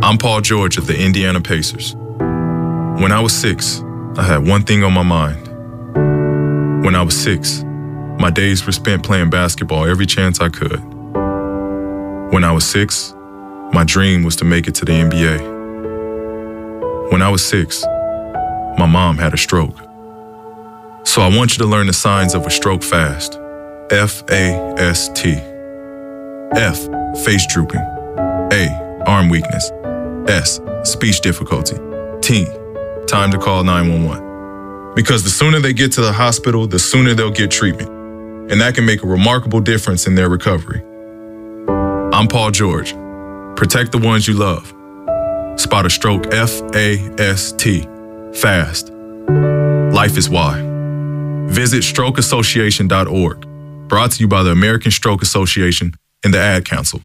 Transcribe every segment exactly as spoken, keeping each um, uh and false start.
I'm Paul George of the Indiana Pacers. When I was six, I had one thing on my mind. When I was six, my days were spent playing basketball every chance I could. When I was six, my dream was to make it to the N B A. When I was six, my mom had a stroke. So I want you to learn the signs of a stroke fast. F A S T. F, face drooping. A, arm weakness. S, speech difficulty. T, time to call nine one one. Because the sooner they get to the hospital, the sooner they'll get treatment. And that can make a remarkable difference in their recovery. I'm Paul George. Protect the ones you love. Spot a stroke F A S T. Fast. Life is why. Visit stroke association dot org. Brought to you by the American Stroke Association and the Ad Council.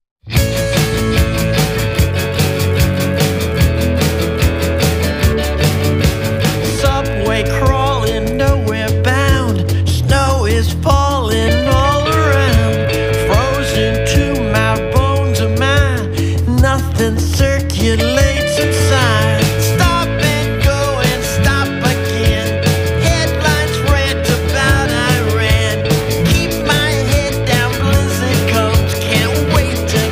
Subway crawling, nowhere bound. Snow is falling all around. Frozen to my bones of mine. Nothing circulates inside. Stop and go and stop again. Headlines rant about Iran. Keep my head down, blizzard comes. Can't wait to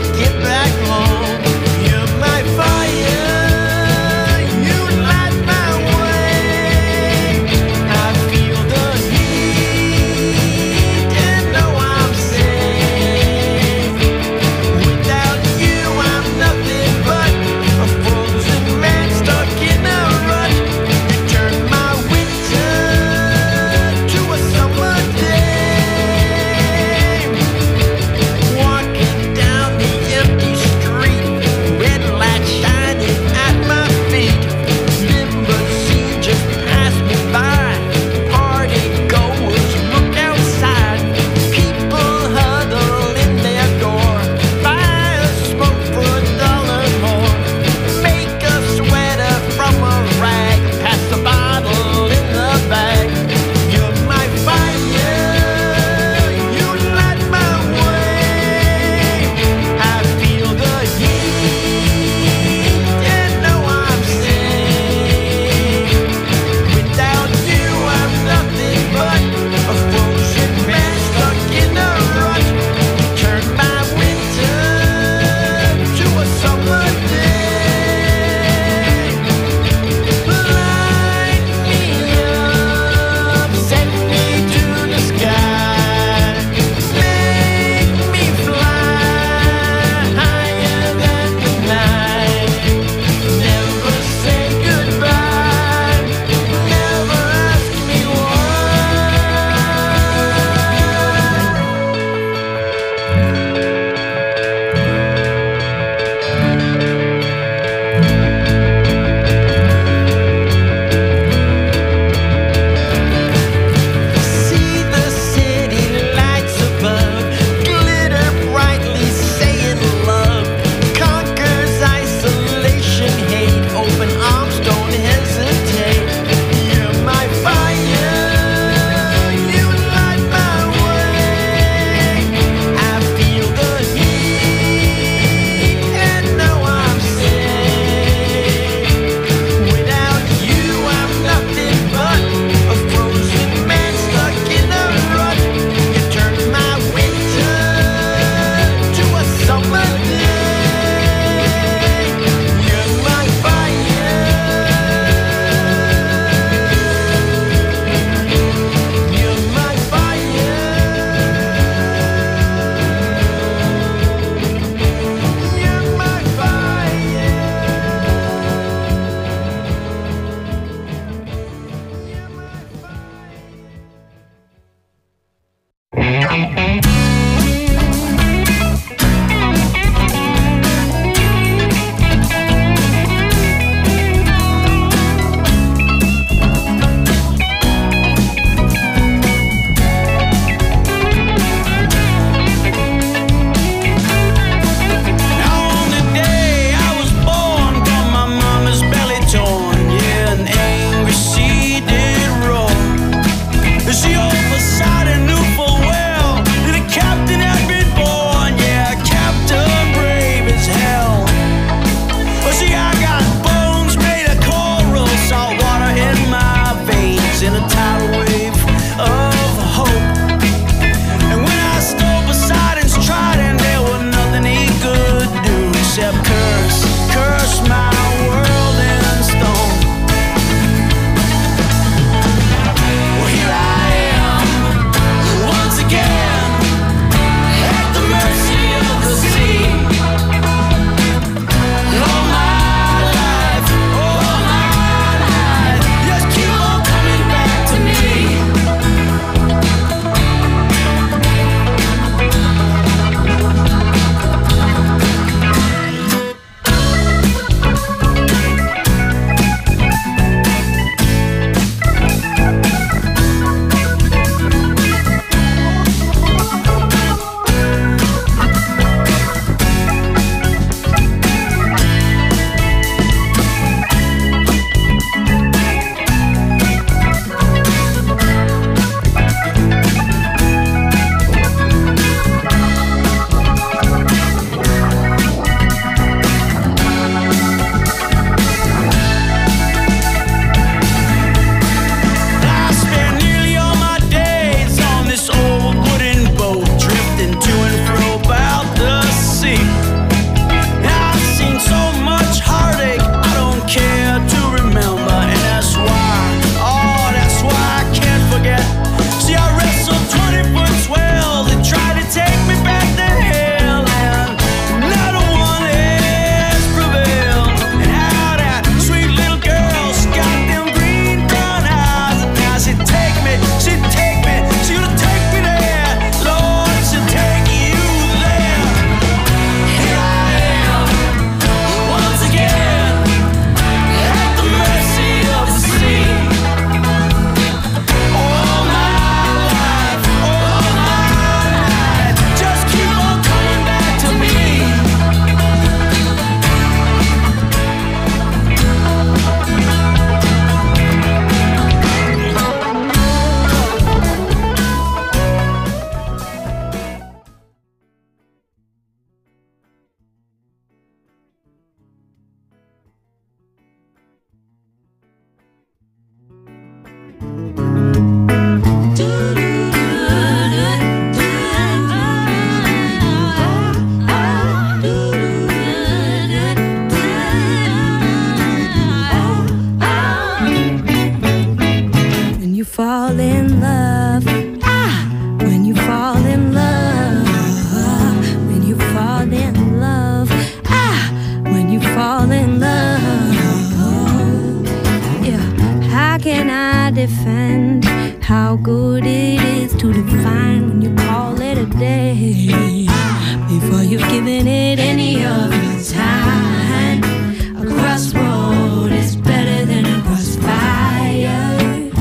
can I defend how good it is to define when you call it a day before you've given it any of your time? A crossroad is better than a crossfire.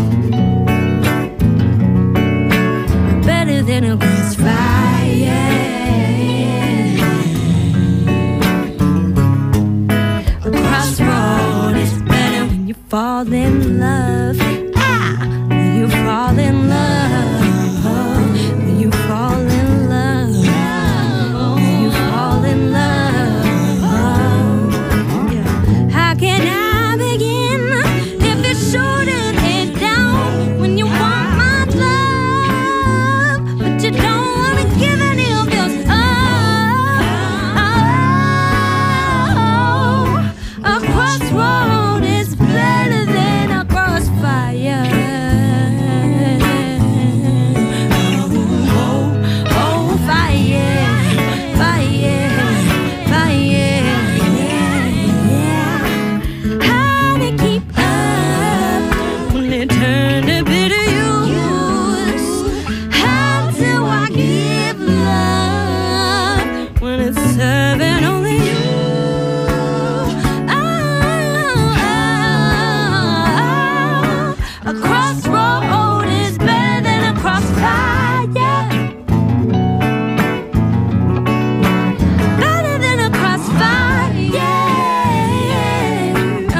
Better than a crossfire. A crossroad is better when you fall in love. Ah, when you fall in love. When you fall in love. When you fall in love. Yeah. How can I begin if it's shooting it down when you want my love, but you don't want to give any of yours? Oh, oh, a crossroad is better than a crossfire. Oh, oh, oh, fire, fire, fire, yeah. How to keep up when they turn to bitter use? How do I give love when it's serving only you? Oh, oh, oh. A crossroad is better than a crossfire. Better than a crossfire. Uh.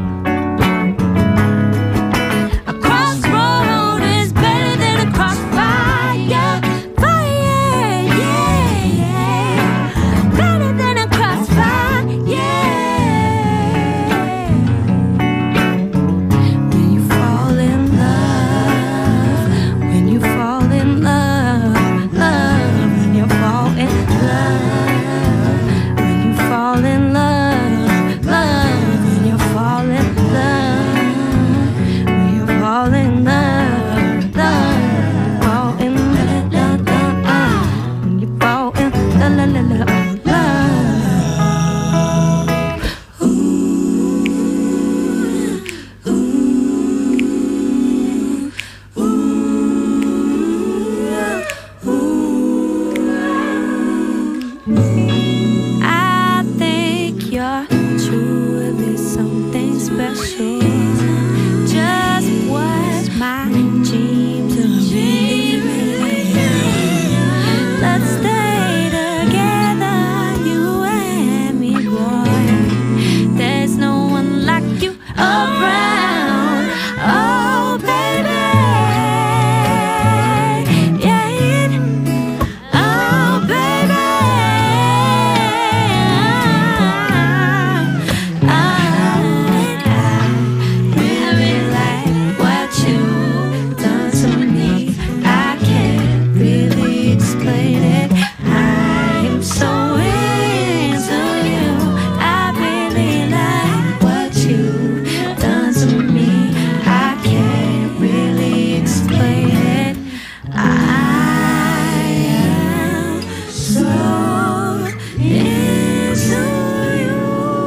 A crossroad is better than a crossfire. Fire, yeah. Better than a crossfire, yeah. When you fall in love, when you fall in love, love, when you fall in love, when you fall in love, love, when you fall in love, when you fall in love, love, fall in love, love, love, ah. When you fall in love, love, love, love, love. I think you're truly something special. Just what my dreams of being. Let's stay together, you and me, boy. There's no one like you around. Oh, baby. Yeah. Oh, baby. I, I really like what you've done to me. I can't really explain it. I'm so into you. I really like what you've done to me. I can't really explain it. I am so into you.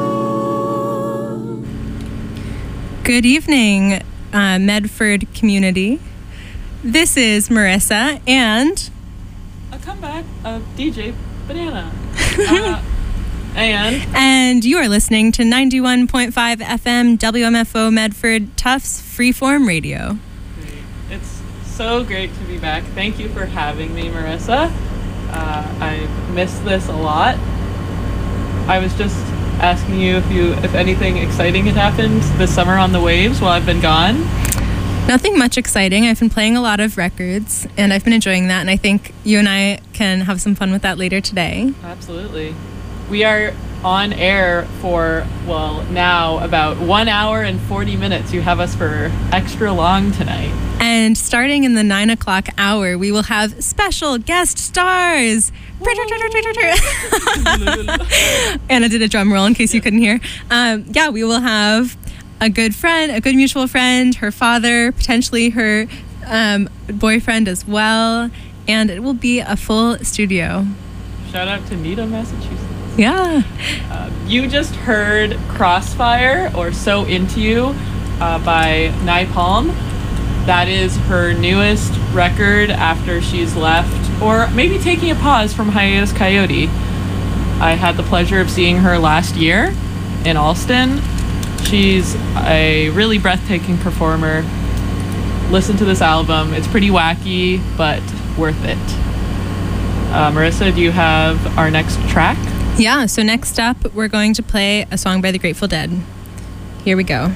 Good evening, uh, Medford community. This is Marissa and A comeback of D J Banana. Uh, and and you are listening to ninety-one point five F M W M F O Medford Tufts Freeform Radio. it's so great to be back. Thank you for having me, Marissa. Uh, I missed this a lot. I was just asking you if you if anything exciting had happened this summer on the waves while I've been gone. Nothing much exciting. I've been playing a lot of records and I've been enjoying that, and I think you and I can have some fun with that later today. Absolutely. We are on air for, well, now about one hour and forty minutes. You have us for extra long tonight. And starting in the nine o'clock hour, we will have special guest stars. Anna did a drum roll in case you couldn't hear. Um, yeah, we will have a good friend, a good mutual friend, her father, potentially her um, boyfriend as well. And it will be a full studio. Shout out to Needham, Massachusetts. Yeah. Uh, you just heard Crossfire or So Into You uh, by Napalm. That is her newest record after she's left, or maybe taking a pause from Hiatus Coyote. I had the pleasure of seeing her last year in Alston. She's a really breathtaking performer. Listen to this album. It's pretty wacky, but worth it. Uh, Marissa, do you have our next track? Yeah, so next up, we're going to play a song by the Grateful Dead. Here we go.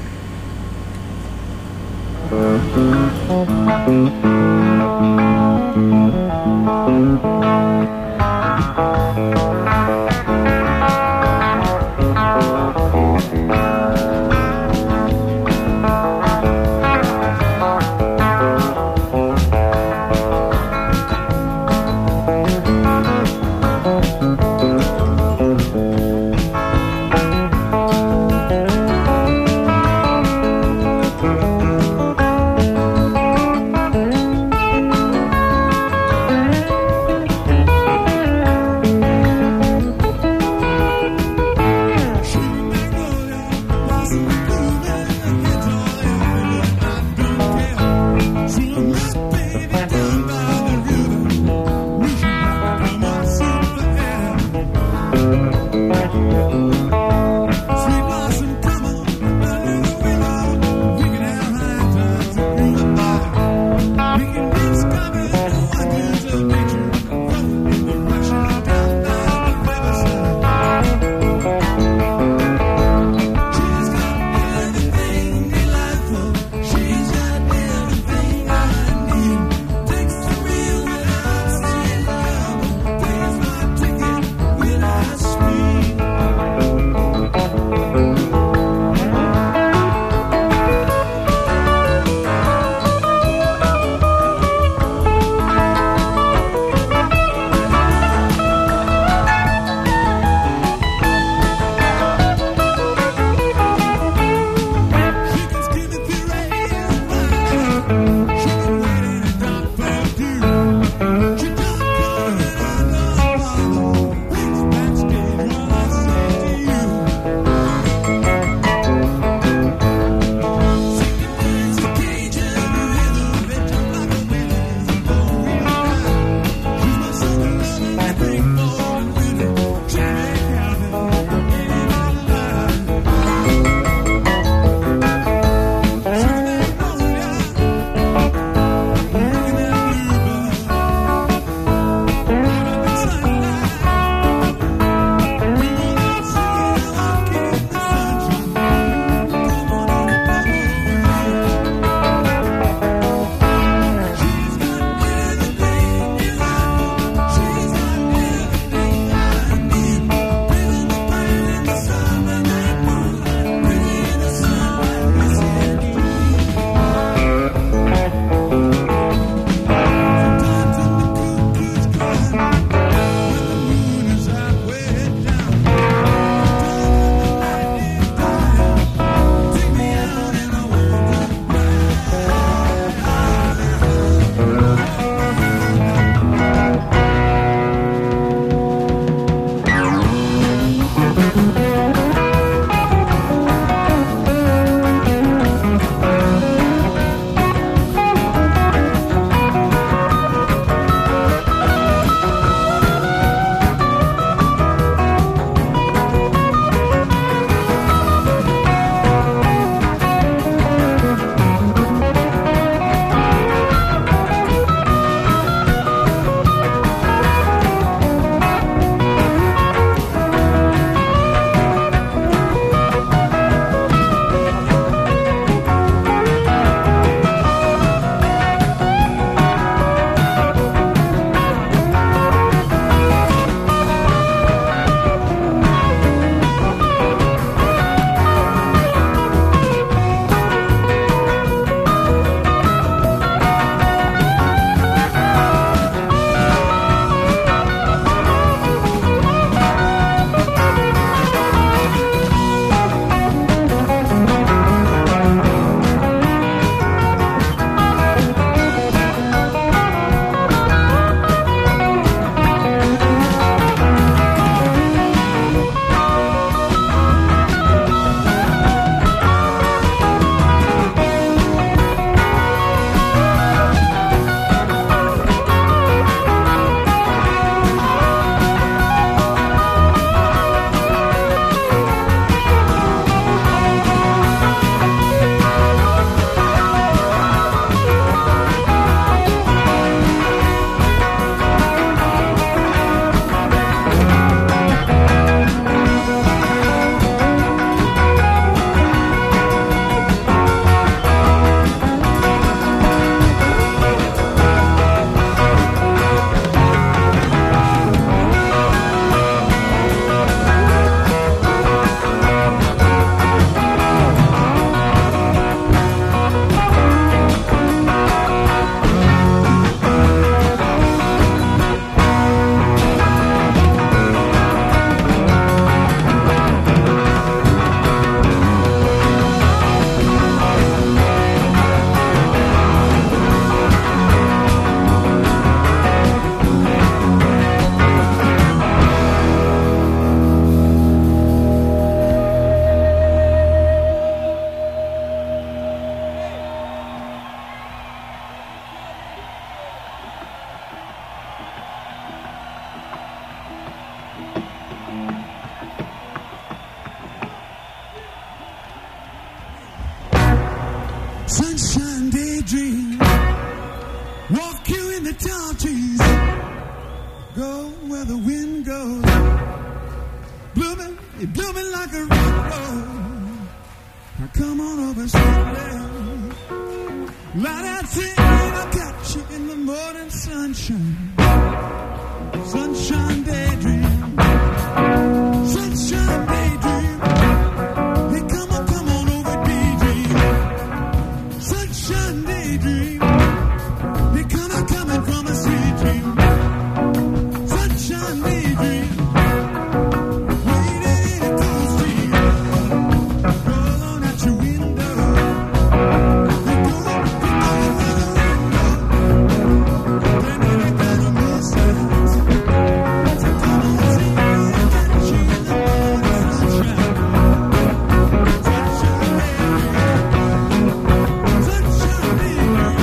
Sunshine daydream. Walk you in the tall trees. Go where the wind goes. Blooming, you're blooming like a red rose. Now come on over slowly. Light out till I'll catch you in the morning sunshine. Sunshine daydream. Sunshine daydream. Hey, come on, come on over daydream. Sunshine daydream. Hey, come on, coming from a sweet dream. Sunshine daydream. Waiting in a cold street. Roll on out your window. They go, they go where the wind goes. They know they gotta miss us. So come on, see me and catch you in the morning sunshine. Sunshine daydream. Sunshine daydream.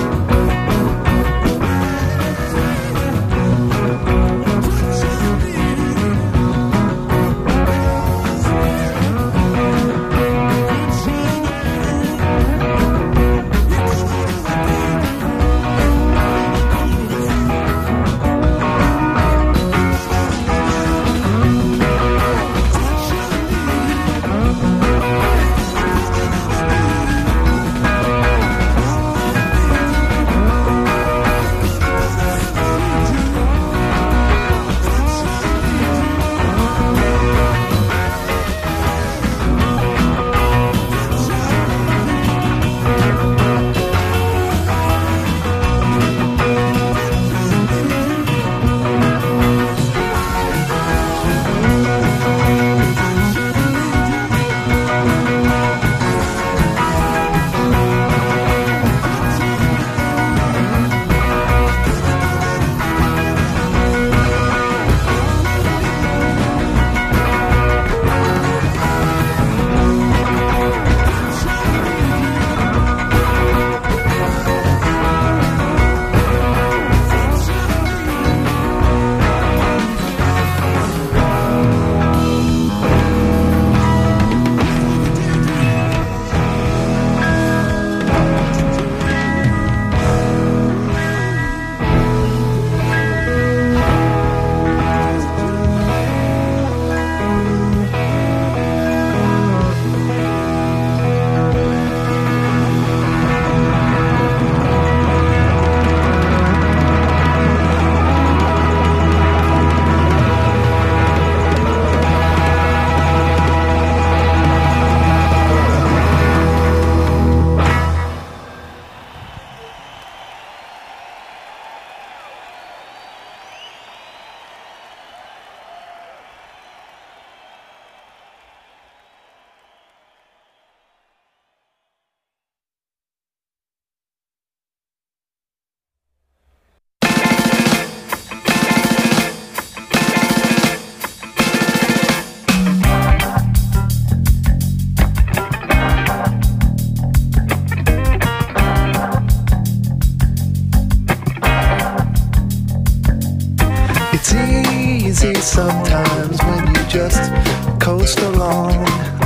It's easy sometimes when you just coast along.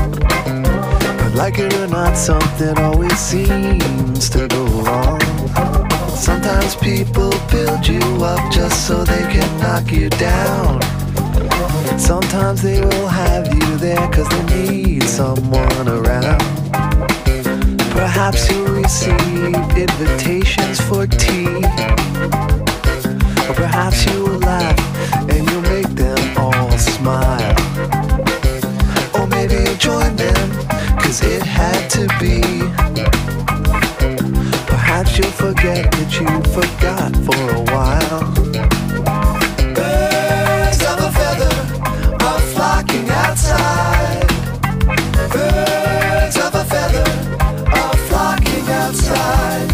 But like it or not, something always seems to go wrong. Sometimes people build you up just so they can knock you down. Sometimes they will have you there cause they need someone around. Perhaps you'll receive invitations for tea. Or perhaps you will laugh and you'll make them all smile. Or maybe you'll join them, cause it had to be. Perhaps you'll forget that you forgot for a while. Birds of a feather are flocking outside. Birds of a feather are flocking outside.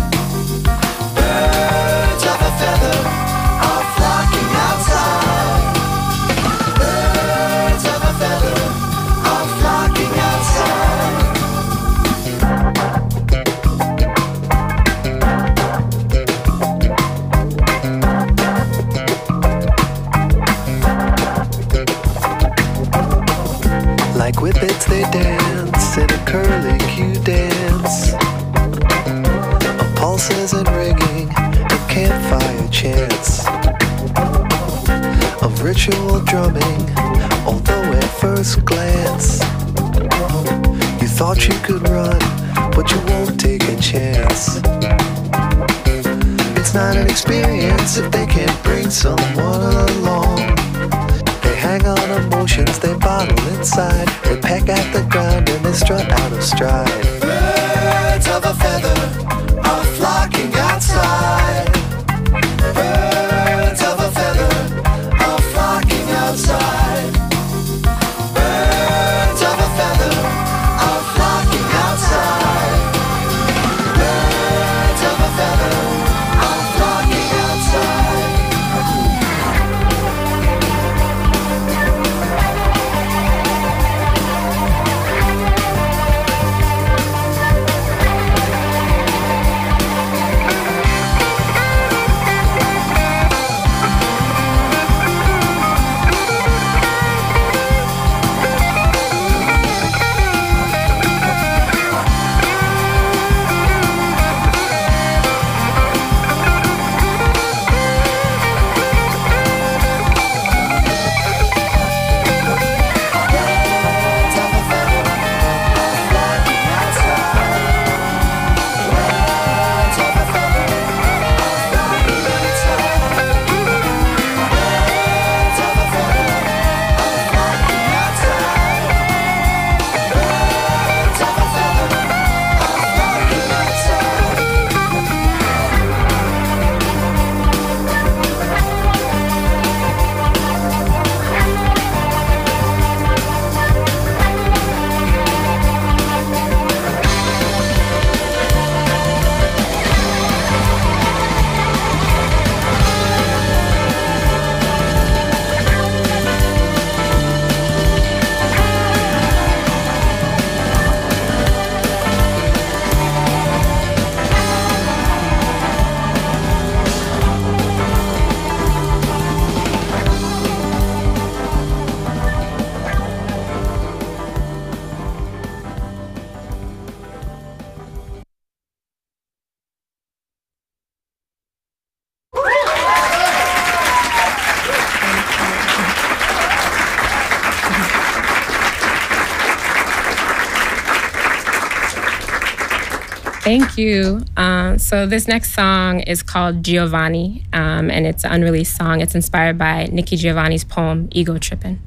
Birds of a feather are flocking outside. Birds of a feather are flocking outside. gentle drumming, although at first glance you thought you could run, but you won't take a chance. It's not an experience if they can't bring someone along. They hang on emotions they bottle inside. They peck at the ground and they strut out of stride. Birds of a feather are flocking outside. Birds of a feather are flocking outside. Birds of a feather are flocking outside. Birds of a feather are flocking outside. Thank you. Um, so this next song is called Giovanni, um, and it's an unreleased song. It's inspired by Nikki Giovanni's poem, Ego Trippin'.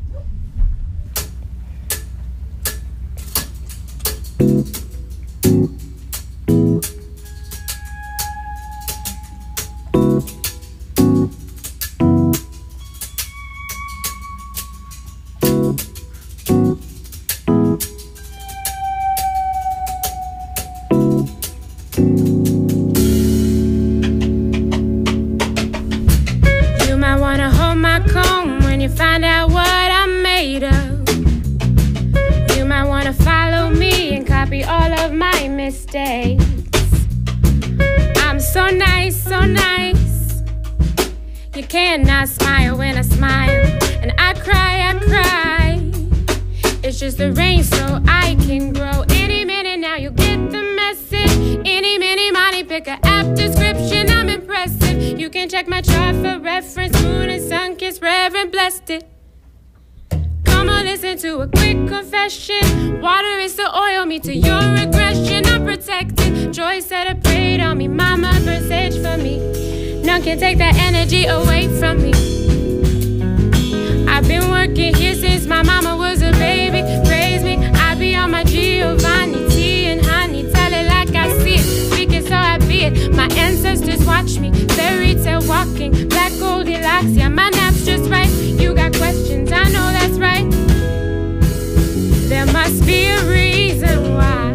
I'm so nice, so nice. You cannot smile when I smile, and I cry, I cry. It's just the rain so I can grow. Any minute now you get the message. Any, mini, money, pick a app description. I'm impressive. You can check my chart for reference. Moon and sun kiss, Reverend blessed it. Come on, listen to a quick confession. Water is the oil, me to your regression. I'm protected. Joy said a prayed on me. Mama sage for me. None can take that energy away from me. I've been working here since my mama was a baby. Praise me, I be on my Giovanni, tea and honey. Tell it like I see it, speak it so I be it. My ancestors watch me, fairy tale walking. Black Goldilocks, yeah, my nap's just right. You got questions, I know that's right. There must be a reason why.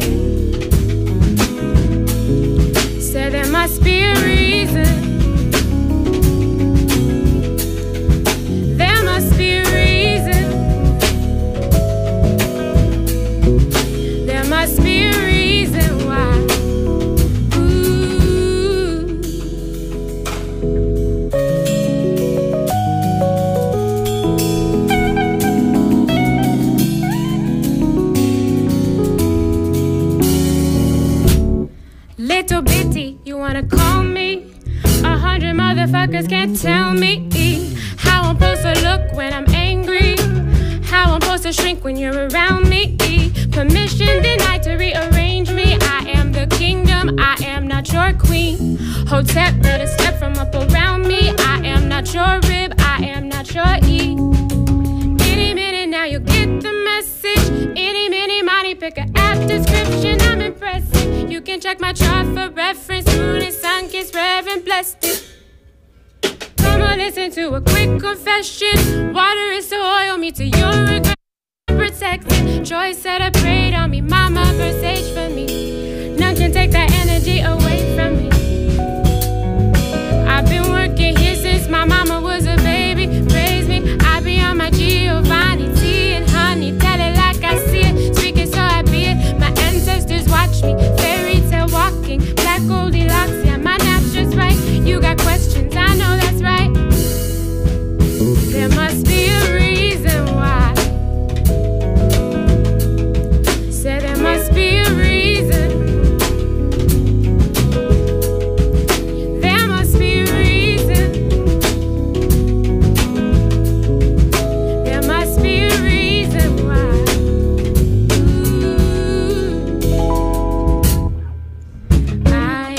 Said there must be a reason. There must be a reason. There must be a reason why. Little bitty, you wanna call me? A hundred motherfuckers can't tell me how I'm I'm supposed to look when I'm angry, how I'm supposed to shrink when you're around me. Permission denied to rearrange me. I am the kingdom, I am not your queen. Hotep, better step from up around me. I am not your rib, I am not your E. Any minute now you'll get the message. Any minute, money, pick an app description. I'm impressive. You can check my chart for reference. Moon and sun kiss, reverend, blessed it. Come on, listen to a quick confession. Water is to oil me to your regret. Protected, joy set a parade on me. Mama verse age for me. None can take that energy away from me. I've been working here since my mama was a baby. Praise me, I be on my Giovanni, tea and honey. Tell it like I see it, speak it so I be it. My ancestors watch me, fairy tale walking. Black Goldilocks, yeah, my nap's just right. You got questions, I know that's right. There must be a reason why. Say there must be a reason. There must be a reason. There must be a reason why. Ooh. I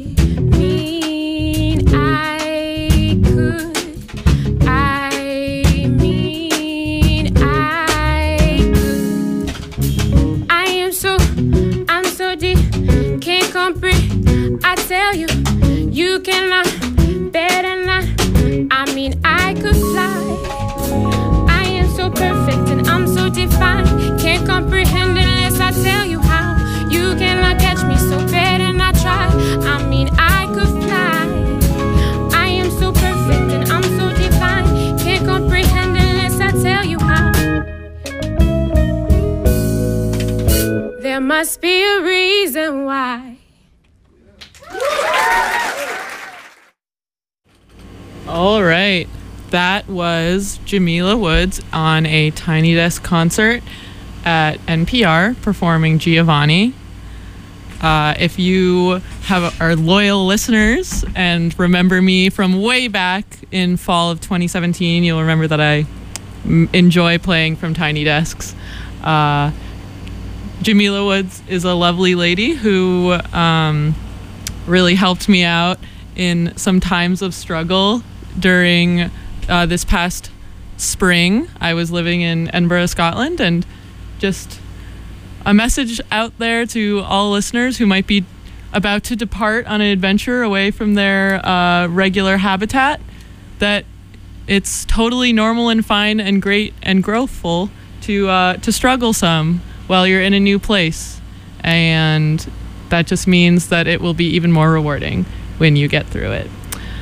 mean I could. I mean I could. I am so, I'm so deep, can't comprehend. I tell you, you cannot, better not. I mean, I could fly. I am so perfect and I'm so divine. Can't comprehend unless I tell you how. You cannot catch me, so better not try. I mean, I could fly. I am so perfect and I'm so divine. Can't comprehend unless I tell you how. There must be a reason why. All right. That was Jamila Woods on a Tiny Desk concert at N P R performing Giovanni. Uh, if you have are loyal listeners and remember me from way back in fall of twenty seventeen, you'll remember that I m- enjoy playing from Tiny Desks. Uh, Jamila Woods is a lovely lady who um, really helped me out in some times of struggle during uh, this past spring. I was living in Edinburgh, Scotland, and just a message out there to all listeners who might be about to depart on an adventure away from their uh, regular habitat, that it's totally normal and fine and great and growthful to uh, to struggle some while you're in a new place. And that just means that it will be even more rewarding when you get through it.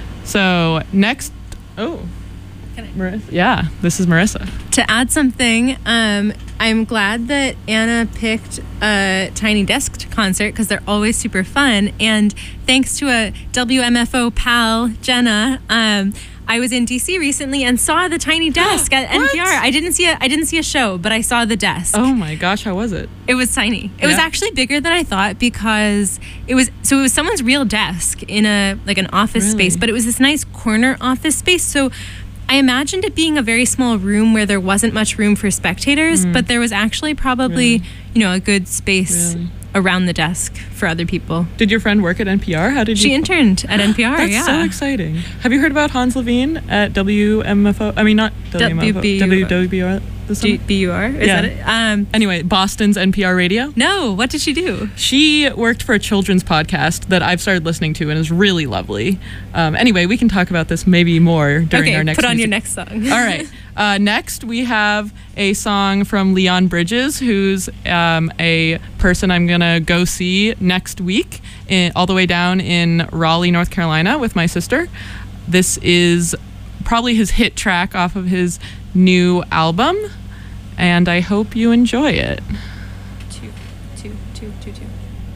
So next, oh, Can I- Marissa, yeah, this is Marissa. To add something, um, I'm glad that Anna picked a Tiny Desk concert because they're always super fun. And thanks to a W M F O pal, Jenna, um, I was in D C recently and saw the Tiny Desk at N P R. I didn't see a I didn't see a show, but I saw the desk. Oh my gosh, how was it? It was tiny. It was Yeah. actually bigger than I thought because it was so it was someone's real desk in a like an office Really? space, but it was this nice corner office space. So I imagined it being a very small room where there wasn't much room for spectators, but there was actually probably, Really? you know, a good space Really? around the desk for other people. Did your friend work at N P R? How did She you? interned at N P R, That's yeah. so exciting. Have you heard about Hans Levine at W M F O? I mean, not W M F O. W B U R. W W B R. this G- summer? B U R? Is Yeah. that it? Um, Anyway, Boston's N P R radio. no, what did she do? She worked for a children's podcast that I've started listening to and is really lovely. Um, anyway, we can talk about this maybe more during okay, our next put on your music- next song. All right. Uh, next, we have a song from Leon Bridges, who's um, a person I'm going to go see next week, in, all the way down in Raleigh, North Carolina, with my sister. This is probably his hit track off of his new album, and I hope you enjoy it. Two, two, two, two, two.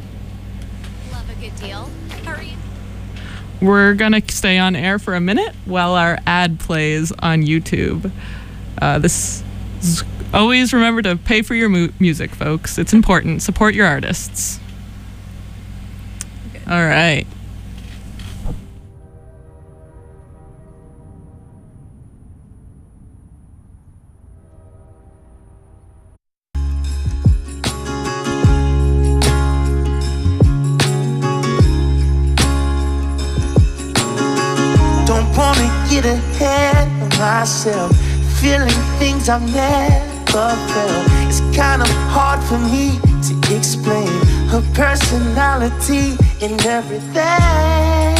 Love a good deal. Hurry. We're going to stay on air for a minute while our ad plays on YouTube. Uh, this is, always remember to pay for your mu- music, folks. It's important. Support your artists. Okay. All right. myself, feeling things I've never felt. It's kind of hard for me to explain her personality and everything.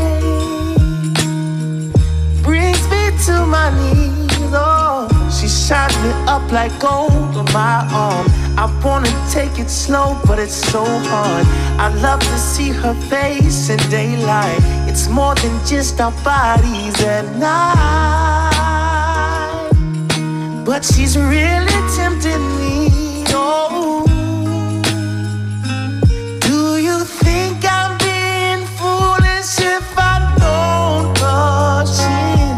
Brings me to my knees, oh. She shines me up like gold on my arm. I wanna take it slow, but it's so hard. I love to see her face in daylight. It's more than just our bodies at night. But she's really tempting me, oh. Do you think I'm being foolish if I don't rush in?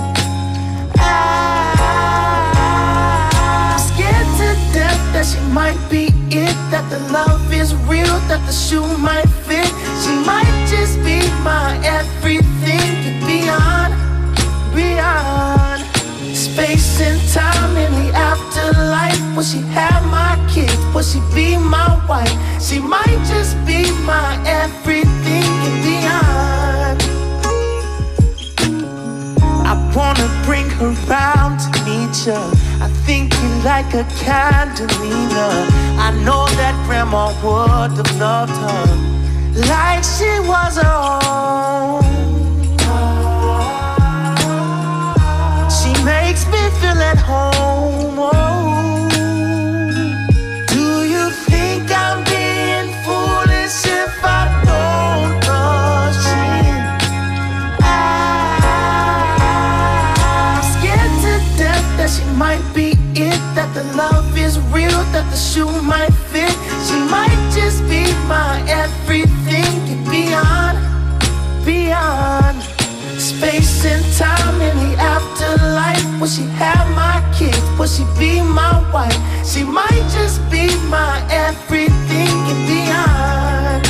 I'm scared to death that she might be it, that the love is real, that the shoe might fit. She might just be my everything, beyond, beyond space and time in the afterlife. Will she have my kids? Will she be my wife? She might just be my everything and beyond. I wanna bring her round to meet you. I think you like a Candelina. I know that grandma would have loved her like she was her own. She makes me feel at home, oh. Do you think I'm being foolish if I don't rush in? I'm scared to death that she might be it, that the love is real, that the shoe might fit. She might just be my everything and beyond, beyond space and time in the afterlife. Will she have my kids? Will she be my wife? She might just be my everything and beyond.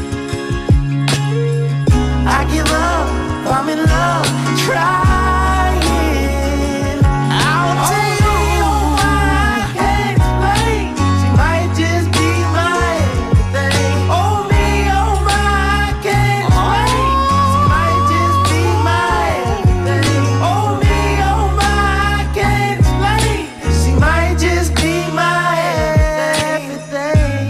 I give up, I'm in love, trying. I'll tell you why I can't explain. She might just be my everything. Oh me, oh my, I can't explain. She might just be my everything. Oh me, oh my, I can't explain. She might just be my everything.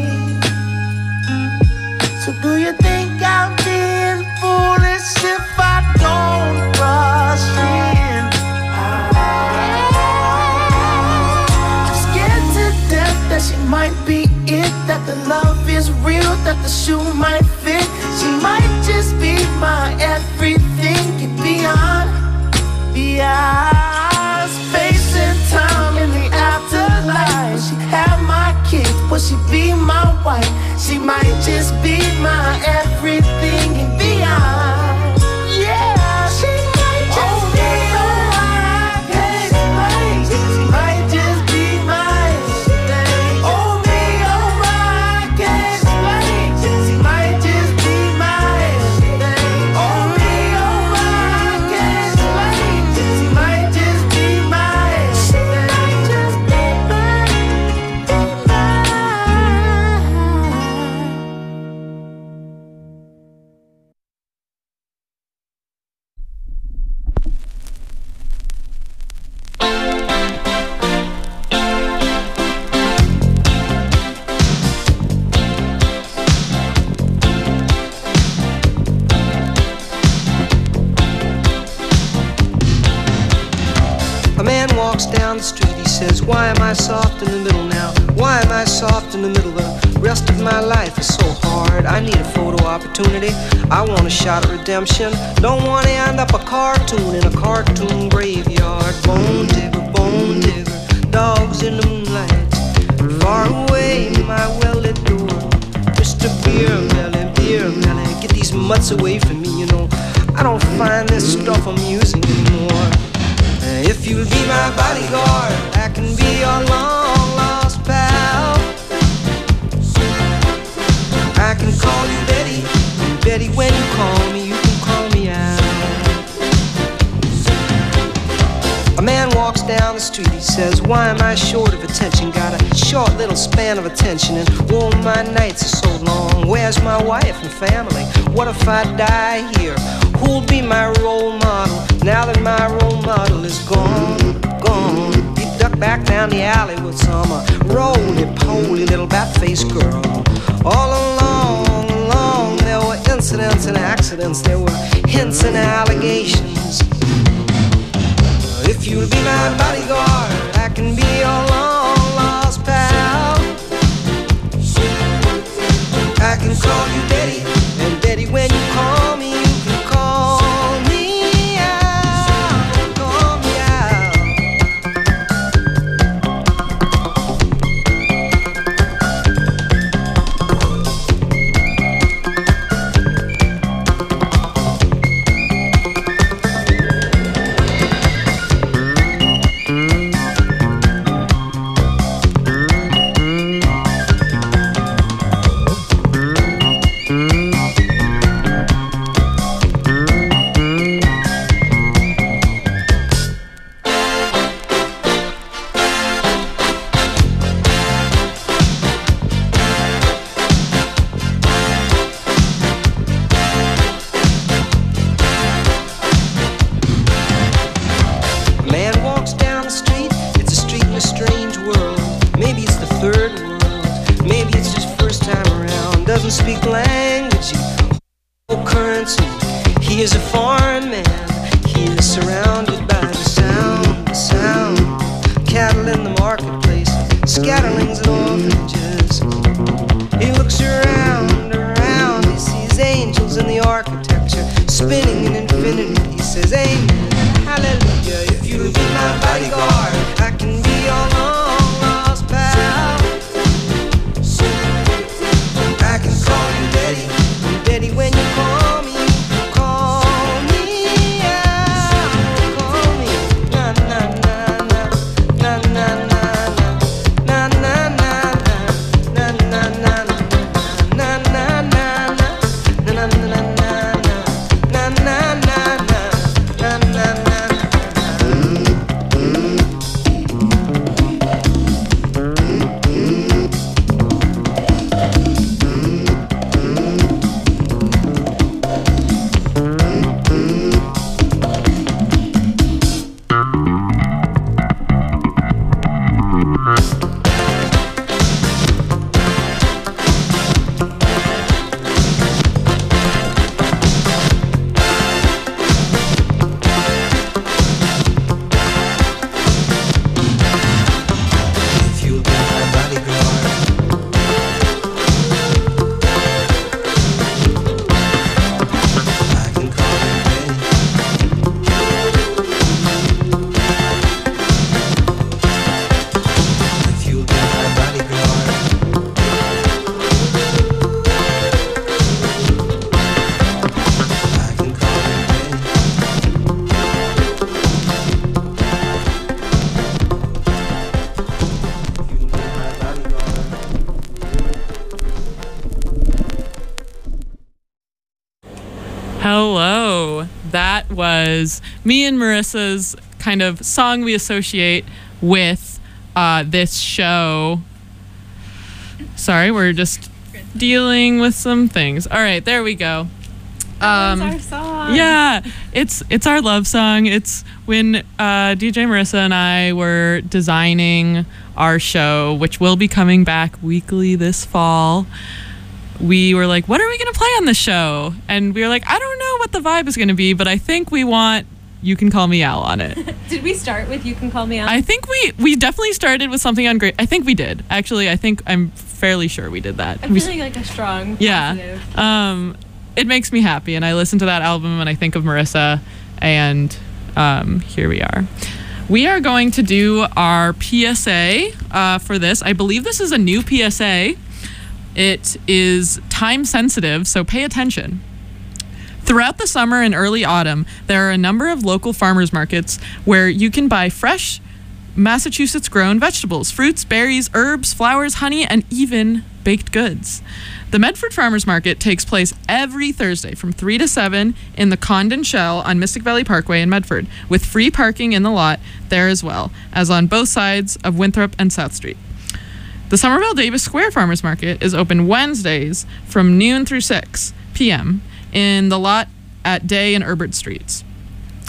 So do you think I'm being foolish if I don't rush in? I'm scared to death that she might be it, that the love is real, that the shoe might fit. She might just be my everything and beyond, beyond space and time in the afterlife. Will she have my kids? Will she be my wife? She might just be my everything and beyond. Yeah, she might just be my everything. She might just be my everything. Oh me, oh my, I can't explain. She might just be my everything. Oh me, oh my, I can't explain. She might just be my everything. She might just be my, be my. A man walks down the street, he says, why am I soft in the middle now? Why am I soft in the middle? The rest of my life is so hard. I need a photo opportunity. I want a shot at redemption. Don't want to end up a cartoon in a cartoon graveyard. Bone digger, bone digger, dogs in the moonlight. Far away, my well-lit door. Mister Beer Melly, Beer Melly, get these mutts away from me, you know. I don't find this stuff amusing anymore. If you'll be my bodyguard, I can be your long lost pal. I can call you Betty, Betty, when you call me, you can call me out. A man walks down the street, he says, why am I short of attention? Got a short little span of attention, and oh, my nights are so long. Where's my wife and family? What if I die here? Who'll be my role model? Now that my role model is gone, gone, he ducked back down the alley with some uh, roly-poly little bat-faced girl. All along, along, there were incidents and accidents, there were hints and allegations. If you'll be my bodyguard, I can be your long-lost pal. I can call you Daddy, and Daddy, when you call me, you can call me out, call me out. Hello. That was me and Marissa's kind of song we associate with uh, this show. Sorry, we're just dealing with some things. All right, there we go. Um, our song. Yeah, it's it's our love song. It's when uh, D J Marissa and I were designing our show, which will be coming back weekly this fall. We were like, what are we going to play on the show? And we were like, I don't know what the vibe is going to be, but I think we want You Can Call Me Al on it. Did we start with You Can Call Me Al? I think we we definitely started with something on Great. I think we did. Actually, I think I'm fairly sure we did that. I'm we, feeling like a strong yeah. positive. Um, it makes me happy, and I listen to that album and I think of Marissa, and um, here we are. We are going to do our P S A uh, for this. I believe this is a new P S A. It is time sensitive, so pay attention. Throughout the summer and early autumn, there are a number of local farmers markets where you can buy fresh Massachusetts-grown vegetables, fruits, berries, herbs, flowers, honey, and even baked goods. The Medford Farmers Market takes place every Thursday from three to seven in the Condon Shell on Mystic Valley Parkway in Medford, with free parking in the lot there as well as on both sides of Winthrop and South Street. The Somerville Davis Square Farmers Market is open Wednesdays from noon through six p.m. in the lot at Day and Herbert Streets.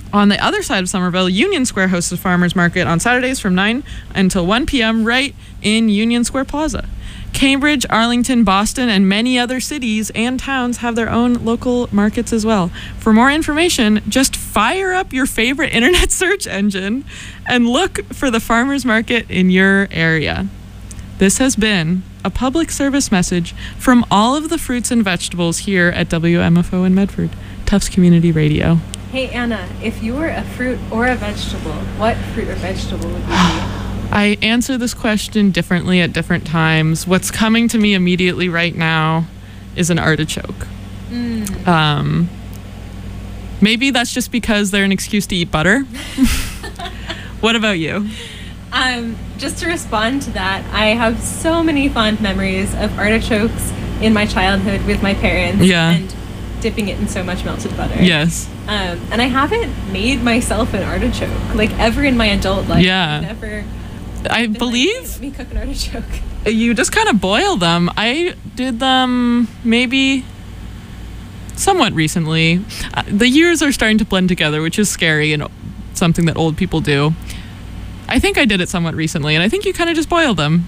on the other side of Somerville, Union Square hosts a farmers market on Saturdays from nine until one p.m. right in Union Square Plaza. Cambridge, Arlington, Boston, and many other cities and towns have their own local markets as well. For more information, just fire up your favorite internet search engine and look for the farmers market in your area. This has been a public service message from all of the fruits and vegetables here at W M F O in Medford, Tufts Community Radio. Hey, Anna, if you were a fruit or a vegetable, what fruit or vegetable would you be? I answer this question differently at different times. What's coming to me immediately right now is an artichoke. Mm. Um, maybe that's just because they're an excuse to eat butter. What about you? Um, just to respond to that, I have so many fond memories of artichokes in my childhood with my parents. Yeah. And dipping it in so much melted butter. Yes. Um, and I haven't made myself an artichoke, like, ever in my adult life. Yeah. I've never... I believe... Let me cook an artichoke. You just kind of boil them. I did them maybe somewhat recently. Uh, the years are starting to blend together, which is scary and something that old people do. I think I did it somewhat recently, and I think you kind of just boil them.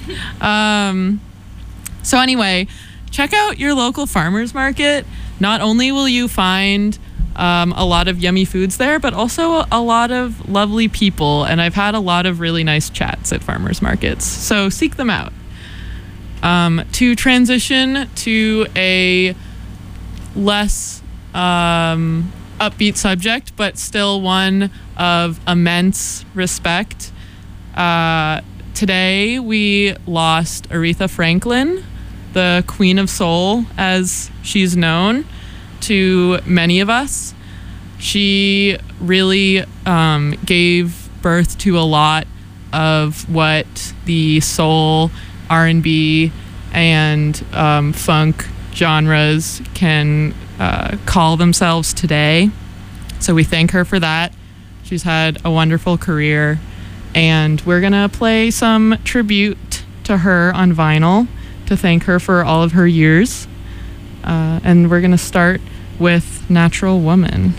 um, so anyway, check out your local farmers market. Not only will you find um, a lot of yummy foods there, but also a, a lot of lovely people. And I've had a lot of really nice chats at farmers markets. So seek them out. Um, to transition to a less um, upbeat subject, but still one of immense respect. Uh, today we lost Aretha Franklin, the Queen of Soul, as she's known to many of us. She really um, gave birth to a lot of what the soul, R and B, and um, funk genres can uh, call themselves today. So we thank her for that. She's had a wonderful career, and we're gonna play some tribute to her on vinyl to thank her for all of her years. Uh, and we're gonna start with Natural Woman.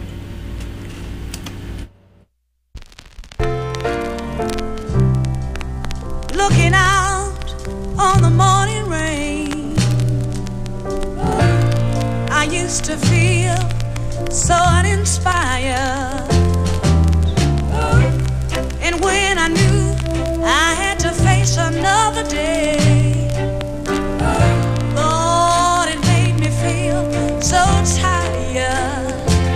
Looking out on the morning rain, I used to feel so uninspired. And when I knew I had to face another day, Lord, it made me feel so tired.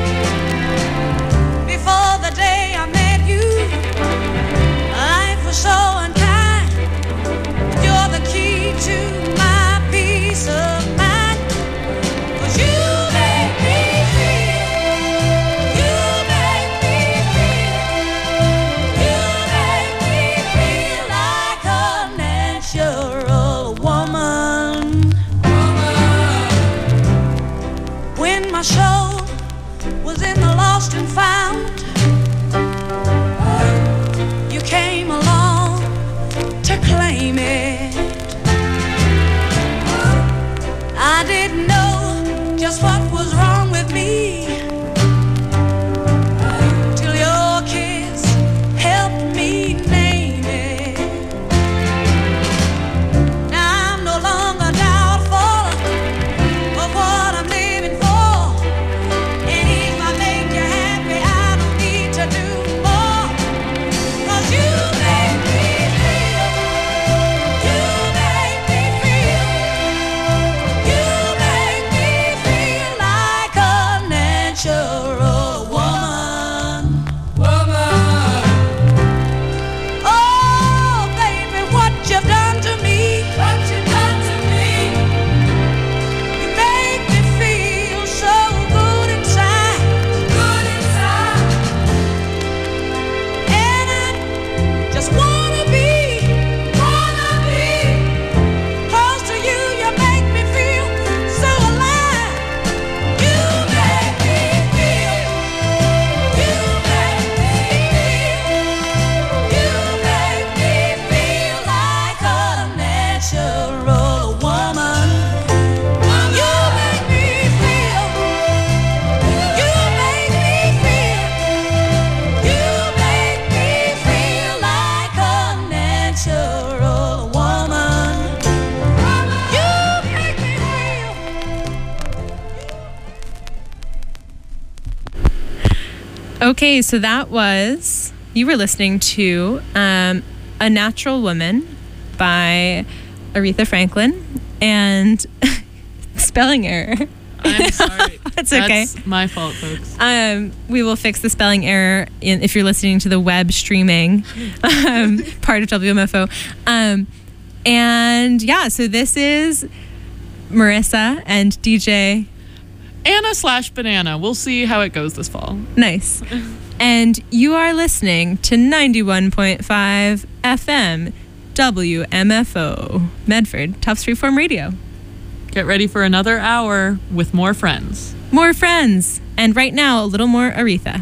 Before the day I met you, life was so unkind. You're the key to my peace of mind. 'Cause you make me feel, you make me feel, you make me feel like a natural woman. When my soul was in the lost and found, you came along to claim it. I didn't know just what was wrong with me till your kiss helped me name it. Now I'm no longer doubtful of what I'm living for. And if I make you happy, I don't need to do more. 'Cause you make me feel, you make me feel, you make me feel like Okay, so that was, you were listening to um, A Natural Woman by Aretha Franklin, and spelling error. I'm sorry. It's okay. That's my fault, folks. Um, we will fix the spelling error in, if you're listening to the web streaming um, part of W M F O. Um, and yeah, so this is Marissa and D J Anna slash Banana. We'll see how it goes this fall. Nice. And you are listening to ninety-one point five F M W M F O, Medford, Tufts Freeform Radio. Get ready for another hour with more friends. More friends. And right now, a little more Aretha.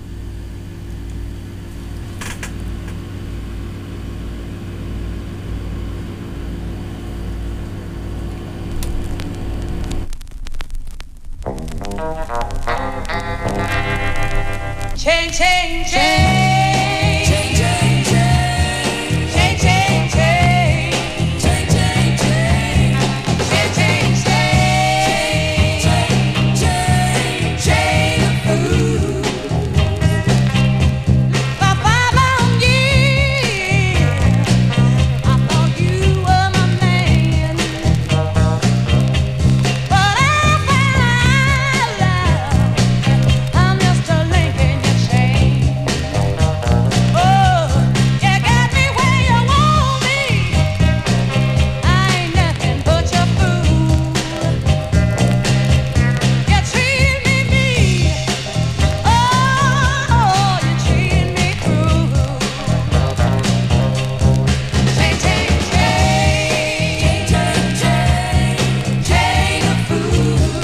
Change, change, change. Change, change, change. Change, change, change. Change, change, change. Change, change, change. Change, change, change. For five long years, I thought you were my man. But I found out I'm just a link in your chain. Oh, you got me where you want me. I ain't nothing but your fool. You treat me mean. Oh, you treat me cruel. Change, change, change. Change, change, change a fool.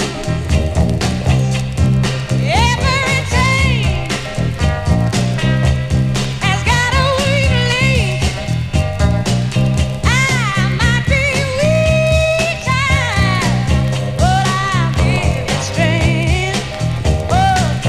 Every change has got a weak link. I might be weak time, but I give it strength. Oh,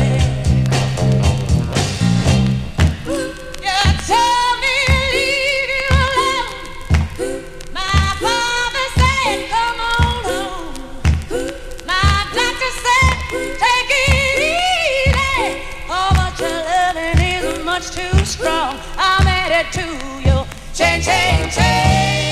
you told me to leave you alone. My father said, come on home. My doctor said, take it easy. Oh, but your loving is much too strong. I'm headed to you. Change, change, change.